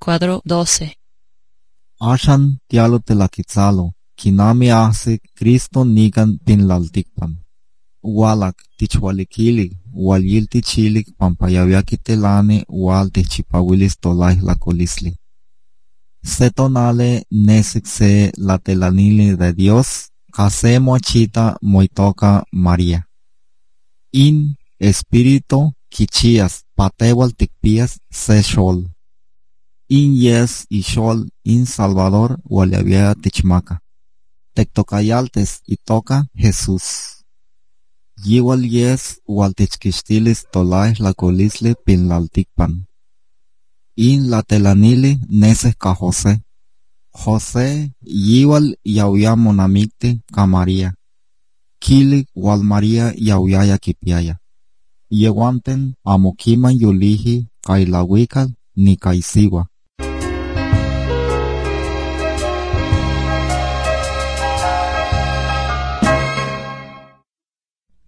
Cuadro 12. Ashan tialo telaquitzalo, kinami ahsi Cristo nigan pinlaltikpan. Walak tichwalikilik, walyil tichilik pampayaviakitelani wal tichipawilis tolai lacolisli. Se tonale nesik se la telanili de Dios, kase mochita moitoka María. In espíritu kichias patewal tikpias se shol. In yes y shol in Salvador waliavia tichmaca. Tectocayaltes y toca Jesús. Yiwal yes wal tichkishtilis tolai lacolisli pinlaltikpan. In la telanili neses ka José. José yiwal yauya monamikti ka María. Kilik wal María yauyaya kipiaya. Yewanten amokiman yulihi kailawikal ni kaisiwa.